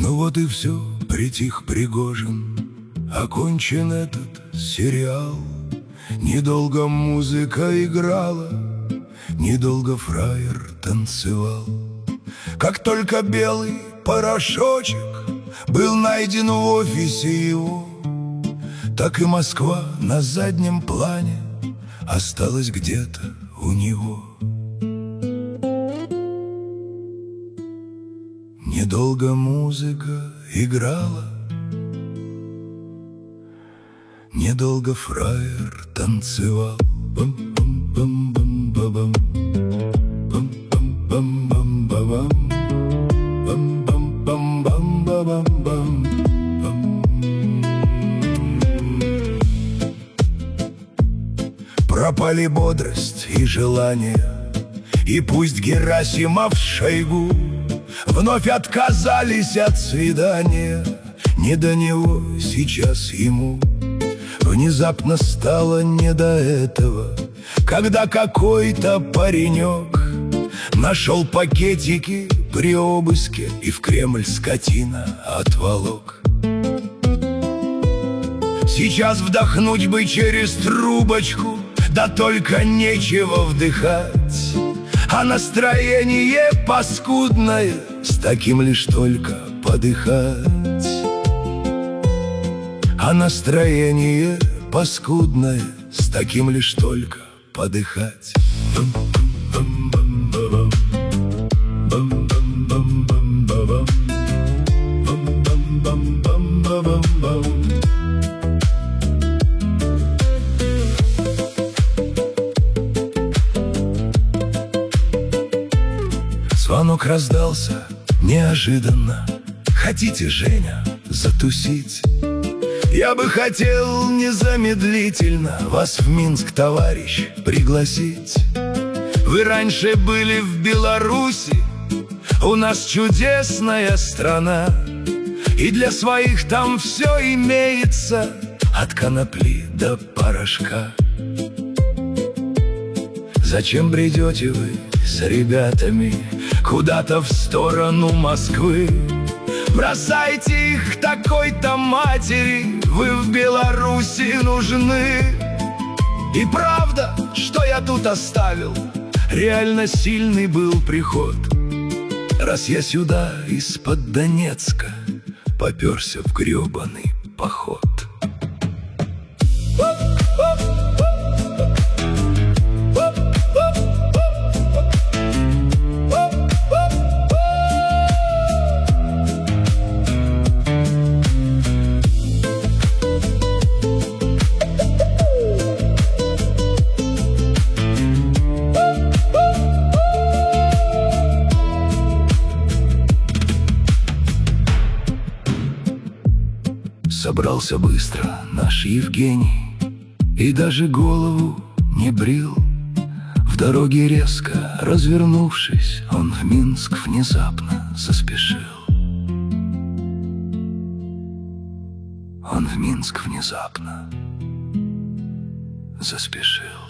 Ну вот и все, притих Пригожин, окончен этот сериал. Недолго музыка играла, недолго фраер танцевал. Как только белый порошочек был найден в офисе его, так и Москва на заднем плане осталась где-то у него. Недолго музыка играла, недолго фраер танцевал. Бам-бам-бам-бам-бам, бам-бам-бам-бам-бам, бам-бам-бам-бам-бам-бам. Пропали бодрость и желание, и пусть Герасимов, Шойгу вновь отказались от свидания, не до него сейчас ему. Внезапно стало не до этого, когда какой-то паренек нашел пакетики при обыске и в Кремль скотина отволок. Сейчас вдохнуть бы через трубочку, да только нечего вдыхать, а настроение паскудное, с таким лишь только подыхать. А настроение паскудное, с таким лишь только подыхать. Звонок раздался неожиданно. Хотите, Женя, затусить? Я бы хотел незамедлительно вас в Минск, товарищ, пригласить. Вы раньше были в Беларуси, у нас чудесная страна, и для своих там все имеется, от конопли до порошка. Зачем бредете вы с ребятами куда-то в сторону Москвы? Бросайте их такой-то матери, вы в Беларуси нужны. И правда, что я тут оставил, реально сильный был приход, раз я сюда из-под Донецка попёрся в грёбаный поход. Собрался быстро наш Евгений и даже голову не брил. В дороге резко развернувшись, он в Минск внезапно заспешил. Он в Минск внезапно заспешил.